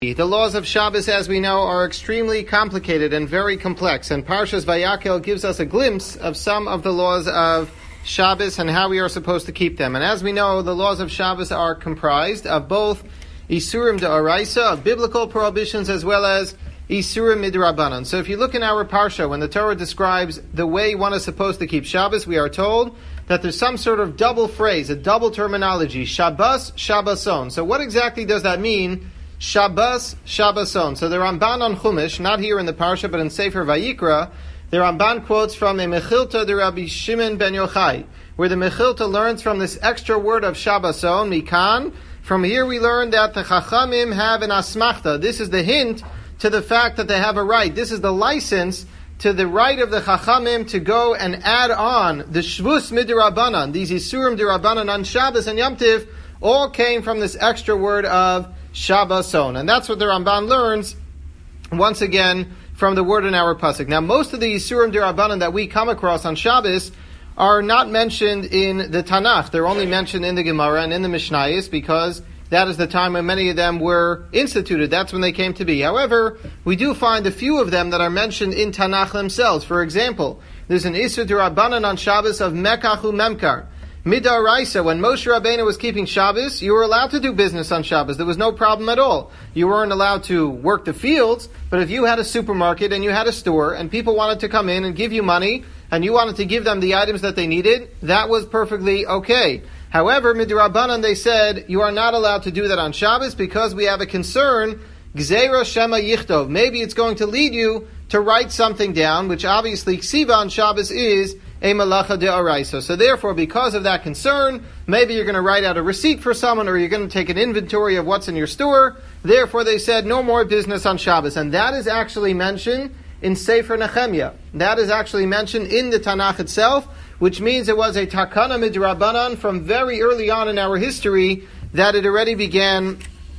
The laws of Shabbos, as we know, are extremely complicated and very complex, and Parshas Vayakhel gives us a glimpse of some of the laws of Shabbos and how we are supposed to keep them. And as we know, the laws of Shabbos are comprised of both Isurim D'Oraisa, of biblical prohibitions, as well as Isurim Midrabanan. So if you look in our Parsha, when the Torah describes the way one is supposed to keep Shabbos, we are told that there's some sort of double phrase, a double terminology, Shabbos, Shabboson. So what exactly does that mean? Shabbos, Shabboson. So the Ramban on Chumash, not here in the Parsha, but in Sefer Vayikra, the Ramban quotes from a Mechilta de Rabbi Shimon ben Yochai, where the Mechilta learns from this extra word of Shabboson, Mikan. From here we learn that the Chachamim have an asmachta. This is the hint to the fact that they have a right. This is the license to the right of the Chachamim to go and add on the Shvus Midrabanan, these Isurim Dirabanan on Shabbos and Yom Tiv, all came from this extra word of Shabboson. And that's what the Ramban learns, once again, from the word in our pasuk. Now, most of the Yisurim D'Rabbanan that we come across on Shabbos are not mentioned in the Tanakh. They're only mentioned in the Gemara and in the Mishnayos, because that is the time when many of them were instituted. That's when they came to be. However, we do find a few of them that are mentioned in Tanakh themselves. For example, there's an Isur D'Rabbanan on Shabbos of Mekachu Memkar. Midaraisa, when Moshe Rabbeinu was keeping Shabbos, you were allowed to do business on Shabbos. There was no problem at all. You weren't allowed to work the fields, but if you had a supermarket and you had a store and people wanted to come in and give you money and you wanted to give them the items that they needed, that was perfectly okay. However, Midrabanan, they said, you are not allowed to do that on Shabbos because we have a concern, Gzeira Shema Yichtov. Maybe it's going to lead you to write something down, which obviously Ksiva on Shabbos is a malacha de'oraisa. So therefore, because of that concern, maybe you're going to write out a receipt for someone, or you're going to take an inventory of what's in your store. Therefore, they said no more business on Shabbos. And that is actually mentioned in Sefer Nehemiah. That is actually mentioned in the Tanakh itself, which means it was a takana midrabanan from very early on in our history that it already began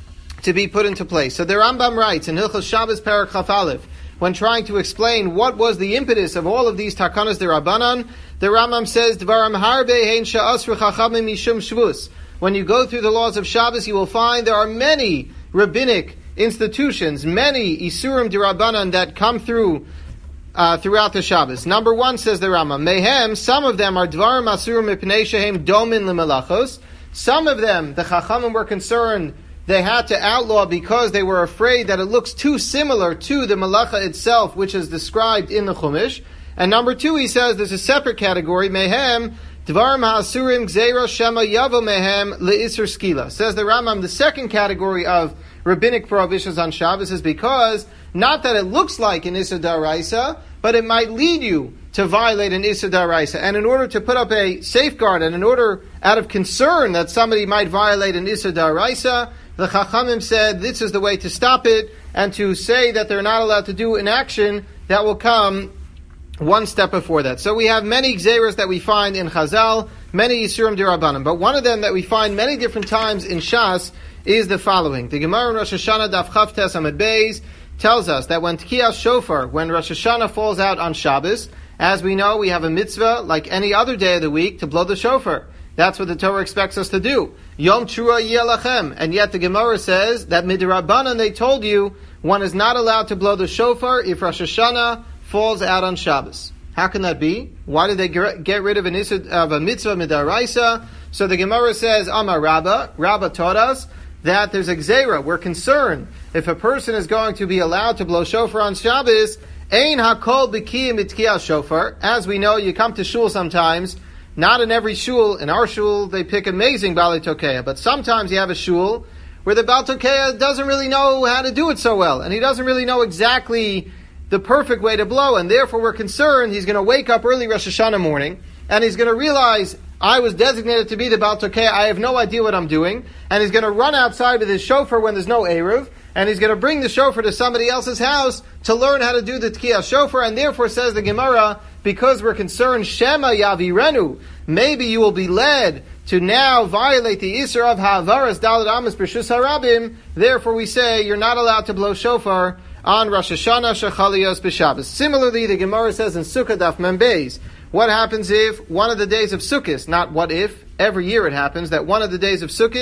to be put into place. So the Rambam writes in Hilchos Shabbos Perek Chaf Aleph, when trying to explain what was the impetus of all of these takanas derabanan, the Rambam says, Dvaram harbe hein sha'asru chachamim mishum shvus. When you go through the laws of Shabbos, you will find there are many rabbinic institutions, many isurim derabanan that come through throughout the Shabbos. Number one, says the Rambam, mehem, some of them are dvarim asurim mipnei shehem domin lemelachos. Some of them, the chachamim were concerned they had to outlaw because they were afraid that it looks too similar to the malacha itself, which is described in the Chumash. And number two, he says there's a separate category, mehem, dvarim ha'asurim gzeira shema yavo mehem le'isur skila. Says the Rambam, the second category of rabbinic prohibitions on Shabbos is because, not that it looks like an Isur D'Oraisa, but it might lead you to violate an Isur D'Oraisa. And in order to put up a safeguard, and in order, out of concern that somebody might violate an Isur D'Oraisa, the Chachamim said this is the way to stop it, and to say that they're not allowed to do an action that will come one step before that. So we have many gzeras that we find in Chazal, many Yisurim D'Rabbanan, but one of them that we find many different times in Shas is the following. The Gemara in Rosh Hashanah Daf Chav Tes Amud Beis tells us that when Tkiyas Shofar, when Rosh Hashanah falls out on Shabbos, as we know, we have a mitzvah like any other day of the week to blow the shofar. That's what the Torah expects us to do. Yom Trua Yeh Lachem. And yet the Gemara says that Midrabanan, they told you, one is not allowed to blow the shofar if Rosh Hashanah falls out on Shabbos. How can that be? Why did they get rid of a mitzvah midaraisa? So the Gemara says, Amar Rabbah, Rabbah taught us that there's a gzeira. We're concerned if a person is going to be allowed to blow shofar on Shabbos, Ein hakol b'kiyim mitkiyah shofar. As we know, you come to shul sometimes. Not in every shul. In our shul, they pick amazing Baalei Tokeya. But sometimes you have a shul where the Baal Tokeya doesn't really know how to do it so well. And he doesn't really know exactly the perfect way to blow. And therefore we're concerned he's going to wake up early Rosh Hashanah morning. And he's going to realize, I was designated to be the Baal Tokeya. I have no idea what I'm doing. And he's going to run outside with his shofar when there's no Eruv. And he's going to bring the shofar to somebody else's house to learn how to do the Tkiyah shofar. And therefore, says the Gemara, because we're concerned, Shema Yavirenu, maybe you will be led to now violate the Isur of Ha'avaras Daled Amos B'Shus HaRabim. Therefore, we say you're not allowed to blow shofar on Rosh Hashanah Shechaliyos B'Shabbos. Similarly, the Gemara says in Sukkah Daf Mem Beis, what happens if one of the days of Sukkot, not what if, every year it happens that one of the days of Sukkot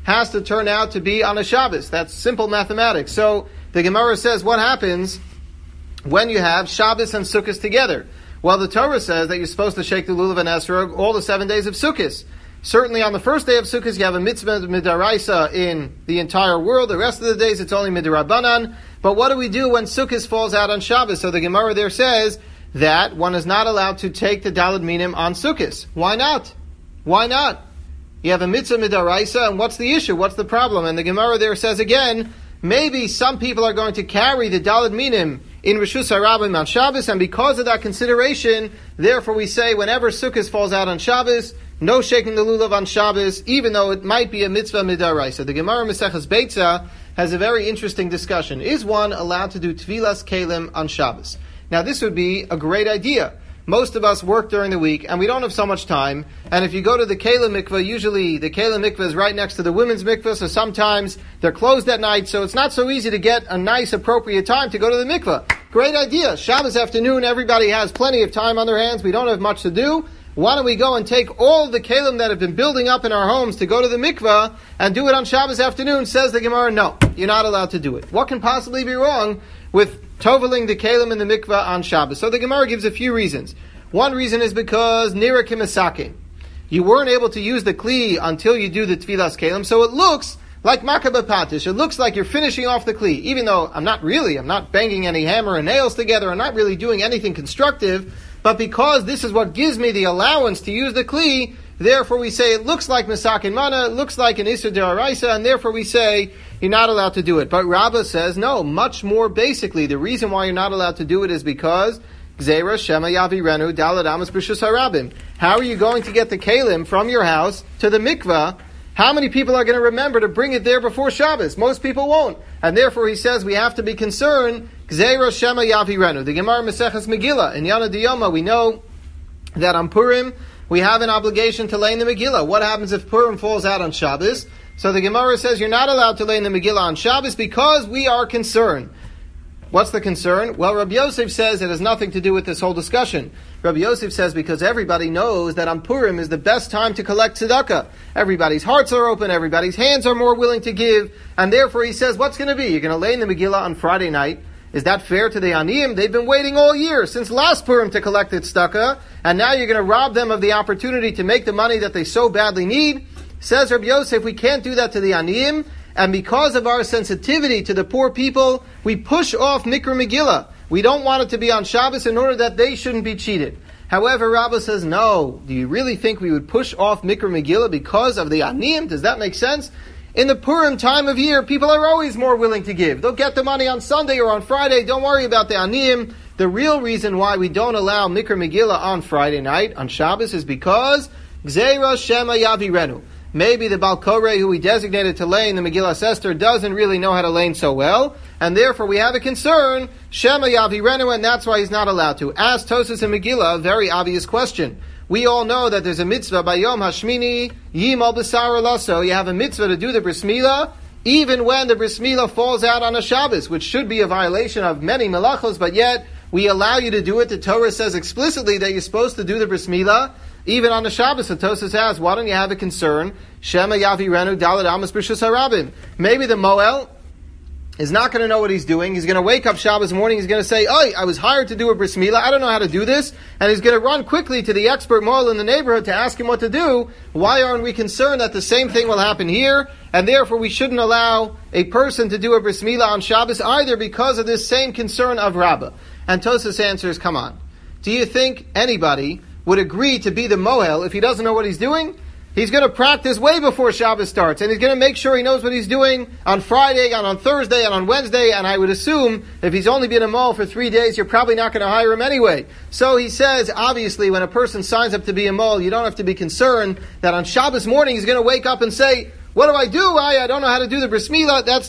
has to turn out to be on a Shabbos. That's simple mathematics. So the Gemara says, what happens when you have Shabbos and Sukkot together? Well, the Torah says that you're supposed to shake the lulav and esrog all the 7 days of Sukkot. Certainly on the first day of Sukkot, you have a mitzvah midaraisa in the entire world. The rest of the days, it's only midarabanan. But what do we do when Sukkot falls out on Shabbos? So the Gemara there says that one is not allowed to take the Daled Minim on Sukkot. Why not? Why not? You have a mitzvah midaraisa, and what's the issue? What's the problem? And the Gemara there says again, maybe some people are going to carry the Daled Minim in Rishus HaRabim on Shabbos, and because of that consideration, therefore we say whenever Sukkot falls out on Shabbos, no shaking the lulav on Shabbos, even though it might be a mitzvah midaraisa. The Gemara Maseches Beitza has a very interesting discussion. Is one allowed to do Tvilas Kelim on Shabbos? Now this would be a great idea. Most of us work during the week, and we don't have so much time. And if you go to the Kelim mikveh, usually the Kelim mikveh is right next to the women's mikveh, so sometimes they're closed at night, so it's not so easy to get a nice, appropriate time to go to the mikveh. Great idea. Shabbos afternoon, everybody has plenty of time on their hands. We don't have much to do. Why don't we go and take all the kelim that have been building up in our homes to go to the mikveh and do it on Shabbos afternoon? Says the Gemara, no, you're not allowed to do it. What can possibly be wrong with toveling the kelim in the mikveh on Shabbos? So the Gemara gives a few reasons. One reason is because nira kimisake. You weren't able to use the kli until you do the tvilas kelim, so it looks like makabah patish. It looks like you're finishing off the kli, even though I'm not banging any hammer and nails together, I'm not really doing anything constructive. But because this is what gives me the allowance to use the kli, therefore we say it looks like misakin mana, it looks like an isur d'oraisa, and therefore we say you're not allowed to do it. But Rabbah says no, much more basically, the reason why you're not allowed to do it is because Gzeira Shema Yavirenu Daled Amos B'Rishus HaRabim. How are you going to get the kelim from your house to the mikveh? How many people are going to remember to bring it there before Shabbos? Most people won't. And therefore he says we have to be concerned, Gzeira Shema Yavirenu. The Gemara Maseches Megillah, in Yana Diyoma, we know that on Purim, we have an obligation to lay in the Megillah. What happens if Purim falls out on Shabbos? So the Gemara says you're not allowed to lay in the Megillah on Shabbos because we are concerned. What's the concern? Well, Rabbi Yosef says it has nothing to do with this whole discussion. Rabbi Yosef says because everybody knows that on Purim is the best time to collect tzedakah. Everybody's hearts are open, everybody's hands are more willing to give, and therefore he says, what's going to be? You're going to lay in the Megillah on Friday night. Is that fair to the Aniyim? They've been waiting all year, since last Purim, to collect its tzedakah, and now you're going to rob them of the opportunity to make the money that they so badly need? Says Rabbi Yosef, we can't do that to the Aniyim, and because of our sensitivity to the poor people, we push off Mikra Megillah. We don't want it to be on Shabbos in order that they shouldn't be cheated. However, Rabbah says, no. Do you really think we would push off Mikra Megillah because of the Aniyim? Does that make sense? In the Purim time of year, people are always more willing to give. They'll get the money on Sunday or on Friday. Don't worry about the Aniyim. The real reason why we don't allow Mikra Megillah on Friday night, on Shabbos, is because Gzeira Shema Yavirenu. Maybe the Baal Koreh, who we designated to lay in the Megillah Esther, doesn't really know how to lay so well, and therefore we have a concern, Shema Yavirenu, and that's why he's not allowed to. Ask Tosas and Megillah, a very obvious question. We all know that there's a mitzvah by Yom Hashmini, Yimal B'Sar Lasso. You have a mitzvah to do the Bris Milah, even when the Bris Milah falls out on a Shabbos, which should be a violation of many melachos, but yet we allow you to do it. The Torah says explicitly that you're supposed to do the Bris Milah, even on the Shabbos. The Tosas asks, why don't you have a concern? Shema Yavirenu Daled Amos B'Rishus HaRabim. Maybe the Moel is not going to know what he's doing. He's going to wake up Shabbos morning, he's going to say, I was hired to do a Bris Milah, I don't know how to do this, and he's going to run quickly to the expert Moel in the neighborhood to ask him what to do. Why aren't we concerned that the same thing will happen here? And therefore we shouldn't allow a person to do a Bris Milah on Shabbos either because of this same concern of Rabbah. And Tosas answers, come on. Do you think anybody would agree to be the Mohel if he doesn't know what he's doing? He's going to practice way before Shabbos starts, and he's going to make sure he knows what he's doing on Friday, and on Thursday, and on Wednesday, and I would assume if he's only been a Mohel for 3 days, you're probably not going to hire him anyway. So he says, obviously, when a person signs up to be a Mohel, you don't have to be concerned that on Shabbos morning he's going to wake up and say, what do? I don't know how to do the Bris Milah. That's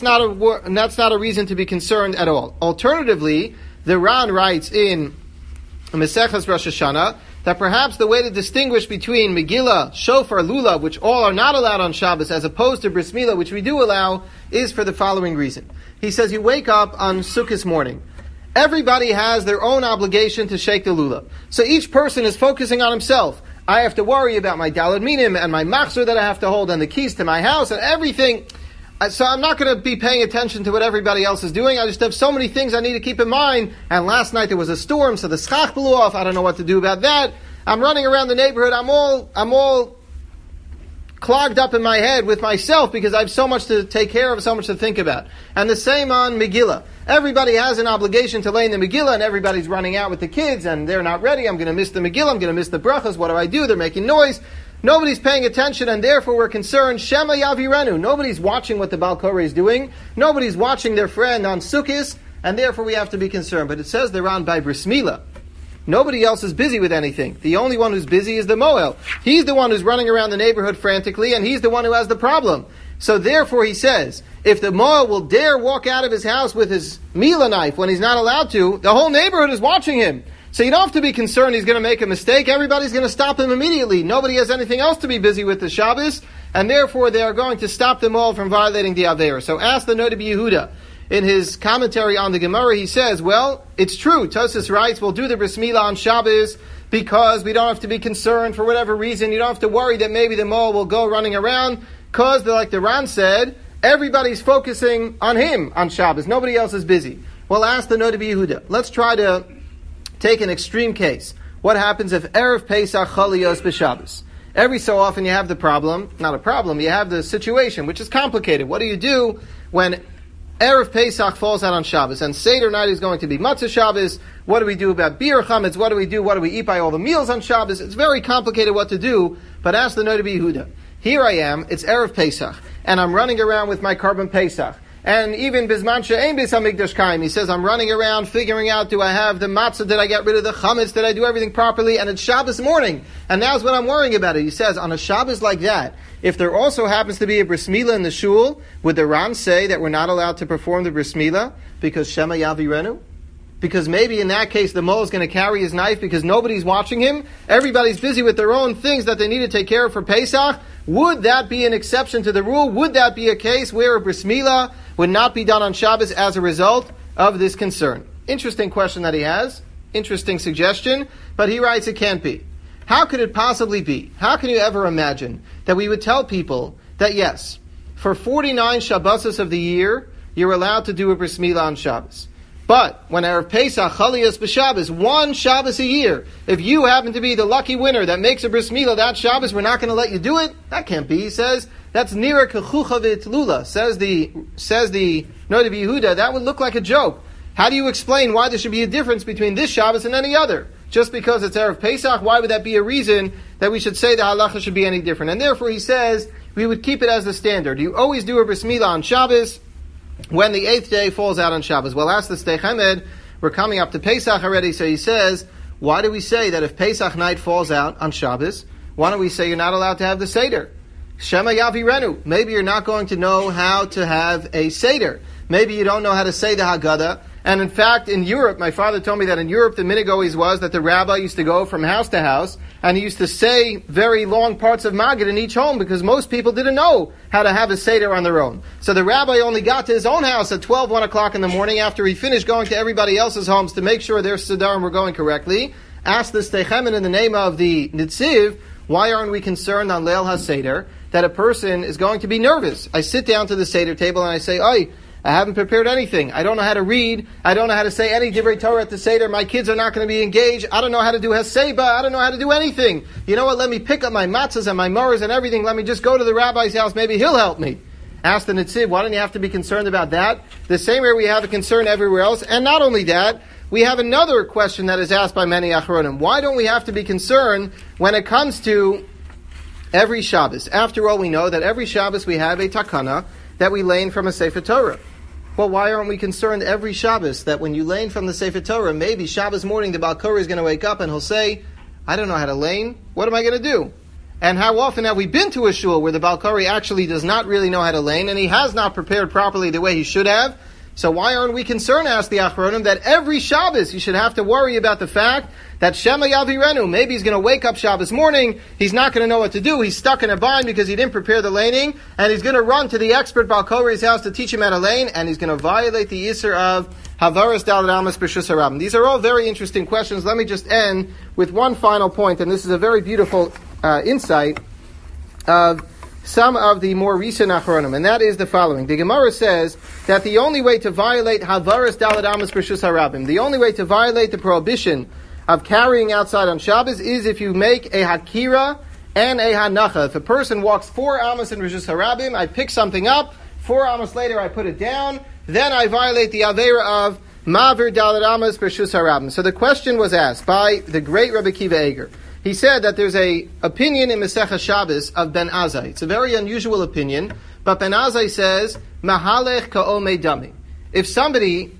not a reason to be concerned at all. Alternatively, the Ran writes in Maseches Rosh Hashanah that perhaps the way to distinguish between Megillah, Shofar, Lulav, which all are not allowed on Shabbos, as opposed to Bris Milah, which we do allow, is for the following reason. He says you wake up on Sukkot morning. Everybody has their own obligation to shake the Lulav. So each person is focusing on himself. I have to worry about my daled minim and my machzor that I have to hold and the keys to my house and everything. So I'm not going to be paying attention to what everybody else is doing. I just have so many things I need to keep in mind. And last night there was a storm, so the schach blew off. I don't know what to do about that. I'm running around the neighborhood. I'm all clogged up in my head with myself because I have so much to take care of, so much to think about. And the same on Megillah. Everybody has an obligation to lay in the Megillah, and everybody's running out with the kids, and they're not ready. I'm going to miss the Megillah. I'm going to miss the brachas. What do? They're making noise. Nobody's paying attention, and therefore we're concerned. Shema Yavirenu. Nobody's watching what the Baal Koreh is doing. Nobody's watching their friend on Sukkos, and therefore we have to be concerned. But it says they're on by Bris Milah. Nobody else is busy with anything. The only one who's busy is the Moel. He's the one who's running around the neighborhood frantically, and he's the one who has the problem. So therefore he says, if the Moel will dare walk out of his house with his Milah knife when he's not allowed to, the whole neighborhood is watching him. So you don't have to be concerned he's going to make a mistake. Everybody's going to stop him immediately. Nobody has anything else to be busy with the Shabbos, and therefore they are going to stop them all from violating the Aveira. So ask the Noda B'Yehuda. In his commentary on the Gemara, he says, well, it's true. Tosfos writes, we'll do the Bris Milah on Shabbos because we don't have to be concerned for whatever reason. You don't have to worry that maybe the Moel will go running around because, like the Ran said, everybody's focusing on him on Shabbos. Nobody else is busy. Well, ask the Noda B'Yehuda. Let's try to take an extreme case. What happens if Erev Pesach Chaliyos b'Shabbos? Every so often you have the problem, not a problem, you have the situation, which is complicated. What do you do when Erev Pesach falls out on Shabbos, and Seder night is going to be Matzah Shabbos? What do we do about Beer Chametz? What do we do? What do we eat by all the meals on Shabbos? It's very complicated what to do, but ask the Noda B'Yehuda. Here I am, it's Erev Pesach, and I'm running around with my Korban Pesach. And even Bizman She'ein Beis HaMikdash Kaim, he says, I'm running around figuring out, do I have the matzah, did I get rid of the chametz, did I do everything properly, and it's Shabbos morning, and now's what I'm worrying about it. He says, on a Shabbos like that, if there also happens to be a Bris Milah in the shul, would the Ran say that we're not allowed to perform the Bris Milah because Shema Yavirenu? Because maybe in that case the Moel is going to carry his knife because nobody's watching him, everybody's busy with their own things that they need to take care of for Pesach. Would that be an exception to the rule? Would that be a case where a Bris Milah would not be done on Shabbos as a result of this concern? Interesting question that he has. Interesting suggestion. But he writes it can't be. How could it possibly be? How can you ever imagine that we would tell people that yes, for 49 Shabbosos of the year, you're allowed to do a Bris Milah on Shabbos. But when Erev Pesach Chaliyos b'Shabbos, one Shabbos a year, if you happen to be the lucky winner that makes a Bris Milah that Shabbos, we're not going to let you do it? That can't be, he says. That's nira kechucha v'tlula, says the Noda B'Yehuda. That would look like a joke. How do you explain why there should be a difference between this Shabbos and any other? Just because it's Erev Pesach, why would that be a reason that we should say the halacha should be any different? And therefore he says, we would keep it as the standard. You always do a Bris Milah on Shabbos when the 8th day falls out on Shabbos. Well, ask the Sdei Chemed, we're coming up to Pesach already, so he says, why do we say that if Pesach night falls out on Shabbos, why don't we say you're not allowed to have the Seder? Shema Yavirenu. Maybe you're not going to know how to have a Seder. Maybe you don't know how to say the Haggadah. And in fact, in Europe, my father told me that in Europe the minhag always was that the rabbi used to go from house to house and he used to say very long parts of Maggid in each home because most people didn't know how to have a Seder on their own. So the rabbi only got to his own house at 1 o'clock in the morning after he finished going to everybody else's homes to make sure their Sedarim were going correctly. Asked the Sdei Chemed in the name of the Nitziv, why aren't we concerned on Leil HaSeder that a person is going to be nervous? I sit down to the Seder table and I say, "Oi, I haven't prepared anything. I don't know how to read. I don't know how to say any Divrei Torah at the Seder. My kids are not going to be engaged. I don't know how to do Haseba. I don't know how to do anything. You know what? Let me pick up my matzahs and my moras and everything. Let me just go to the rabbi's house. Maybe he'll help me." Ask the Nitziv, why don't you have to be concerned about that? The same way we have a concern everywhere else. And not only that, we have another question that is asked by many Achronim. Why don't we have to be concerned when it comes to every Shabbos? After all, we know that every Shabbos we have a takana that we lane from a Sefer Torah. Well, why aren't we concerned every Shabbos that when you lane from the Sefer Torah, maybe Shabbos morning the Baal Koreh is going to wake up and he'll say, I don't know how to lane. What am I going to do? And how often have we been to a shul where the Baal Koreh actually does not really know how to lane and he has not prepared properly the way he should have? So why aren't we concerned, asked the Achronim, that every Shabbos you should have to worry about the fact that Shema Yavirenu, maybe he's going to wake up Shabbos morning, he's not going to know what to do, he's stuck in a bind because he didn't prepare the laning, and he's going to run to the expert Baal Korei's house to teach him how to lane, and he's going to violate the Yisr of Havaras Daled Amos B'Shus HaRabim. These are all very interesting questions. Let me just end with one final point, and this is a very beautiful insight of some of the more recent Achronim, and that is the following. The Gemara says that the only way to violate Havaras Daled Amos B'Shus HaRabim, the only way to violate the prohibition of carrying outside on Shabbos is if you make a Hakira and a Hanacha. If a person walks 4 Amos in B'Shus HaRabim, I pick something up, 4 Amos later I put it down, then I violate the Aveira of Ma'avir Daled Amos B'Shus HaRabim. So the question was asked by the great Rabbi Akiva Eiger. He said that there's a opinion in Masechah Shabbos of Ben Azai. It's a very unusual opinion, but Ben Azai says, Mahalech ka'omei dami. If somebody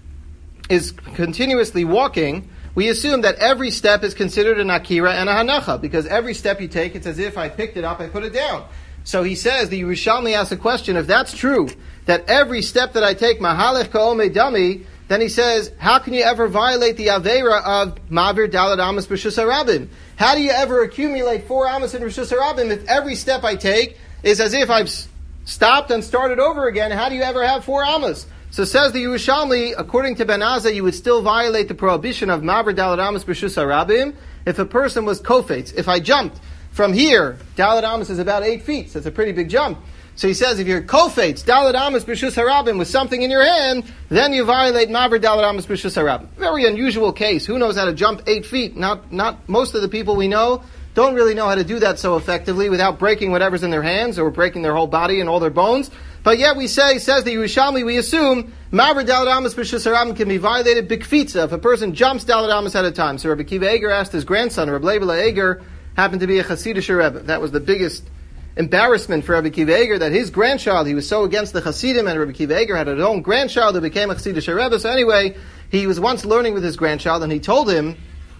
is continuously walking, we assume that every step is considered an akira and a hanacha, because every step you take, it's as if I picked it up, I put it down. So he says, the Yerushalmi asks a question, if that's true, that every step that I take, Mahalech ka'omei dami, then he says, how can you ever violate the Aveira of Ma'avir Daled Amos B'Shus HaRabim? How do you ever accumulate 4 Amos in B'Shus HaRabim if every step I take is as if I've stopped and started over again? How do you ever have 4 Amos? So says the Yerushalmi, according to Ben Azai, you would still violate the prohibition of Ma'avir Daled Amos B'Shus HaRabim if a person was kofetz. If I jumped from here, Daled Amos is about 8 feet, so it's a pretty big jump. So he says, if you're kofetz, Daled Amos B'Shus HaRabim, with something in your hand, then you violate Ma'avir Daled Amos B'Shus HaRabim. Very unusual case. Who knows how to jump 8 feet? Not most of the people we know don't really know how to do that so effectively without breaking whatever's in their hands or breaking their whole body and all their bones. But yet we say, says the Yerushalmi, we assume Ma'avir Daled Amos B'Shus HaRabim can be violated b'kfitza if a person jumps Daled Amos at a time. So Rabbi Akiva Eiger asked his grandson, Rabbi Leibele Eiger, happened to be a Hasidic Rebbe. That was the biggest embarrassment for Rabbi Akiva Eiger, that his grandchild, he was so against the Hasidim, and Rabbi Akiva Eiger had his own grandchild who became a Hasidic Rebbe. So anyway, he was once learning with his grandchild, and he told him,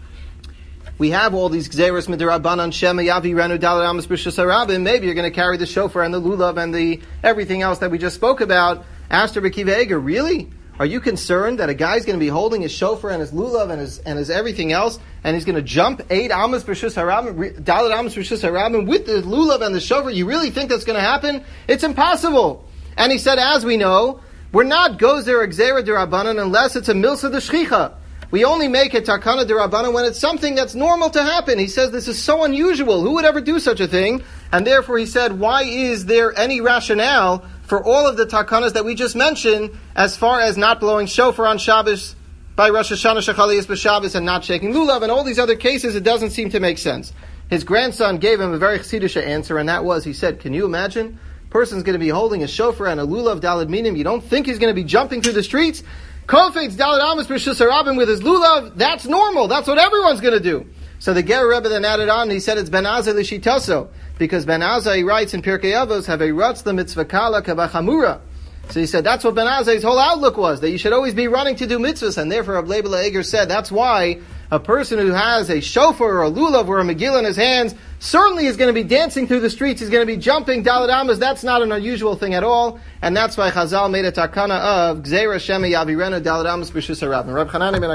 we have all these Gzeros Midirabanan, Shema Yavirenu Daled Amos B'Shus HaRabim, maybe you're going to carry the shofar and the lulav and the everything else that we just spoke about. Asked Rabbi Akiva Eiger, really? Are you concerned that a guy's going to be holding his shofar and his lulav and his everything else, and he's going to jump 8 Amos B'Shus HaRabim, Daled Amos B'Shus HaRabim with the lulav and the shofar? You really think that's going to happen? It's impossible. And he said, as we know, we're not gozer Gzera D'Rabbanan unless it's a milsa d'shchicha. We only make it takana d'Rabbanan when it's something that's normal to happen. He says this is so unusual. Who would ever do such a thing? And therefore he said, why is there any rationale for all of the takanas that we just mentioned as far as not blowing shofar on Shabbos by Rosh Hashanah Shechaliyas b'Shabbos and not shaking lulav and all these other cases? It doesn't seem to make sense. His grandson gave him a very chassidisha answer, and that was, he said, can you imagine? A person's going to be holding a shofar and a lulav daled minim. You don't think he's going to be jumping through the streets? Kofetz Daled Amos B'Shus HaRabim with his lulav, that's normal. That's what everyone's going to do. So the Ger Rebbe then added on, and he said it's Ben Azai l'shitaso, because Ben Azai writes in Pirkei Avos, have a ratz l'mitzvah kala kabachamura. So he said that's what Ben Azai's whole outlook was, that you should always be running to do mitzvahs, and therefore Rabbi Leibele Eiger said that's why a person who has a shofar or a lulav or a megillah in his hands certainly is going to be dancing through the streets, he's going to be jumping Daled Amos. That's not an unusual thing at all, and that's why Chazal made a takana of Gzeira Shema Yavirenu Daled Amos B'Shus HaRabim. Reb Chanani ben